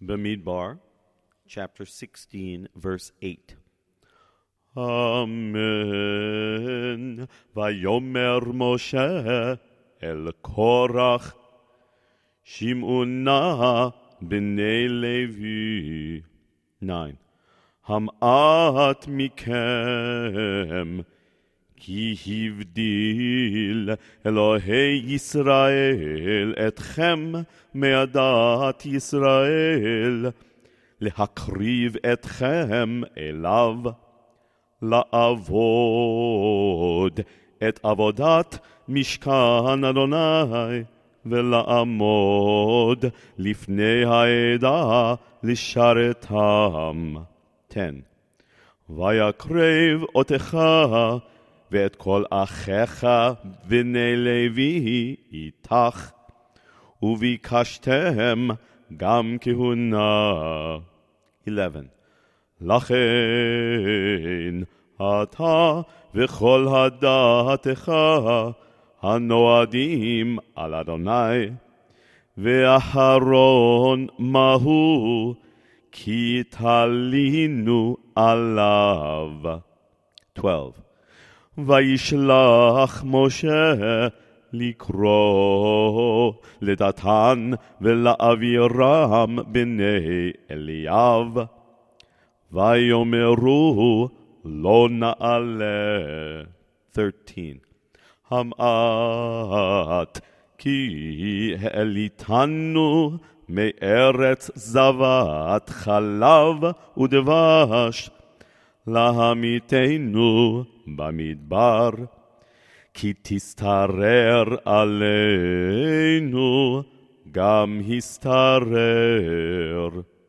Bamidbar, chapter 16, verse 8. Amen. Vayomer Moshe el Korach, Shim'u na b'nei Levi. 9. Ham'at mikem, כי הבדיל אלוהי ישראל אתכם מעדת ישראל, להקריב אתכם אליו, לעבוד את עבודת משכן אדוני, ולעמוד לפני העדה לשרתם. 10. ויקרב אותך ואת כל אחיך בני לוי איתך, וביקשתם גם כהונה. 11. לכן אתה וכל הדתך הנועדים על אדוני, ואחרון מהו, כי תלינו עליו. 12. וישלח משה לקרוא לדתן ולאבירם בני אליאב, ויאמרו לא נעלה. 13. המעט כי העליתנו מארץ זבת חלב ודבש, להמיתנו במדבר, כי תסתרר עלינו גם הסתרר.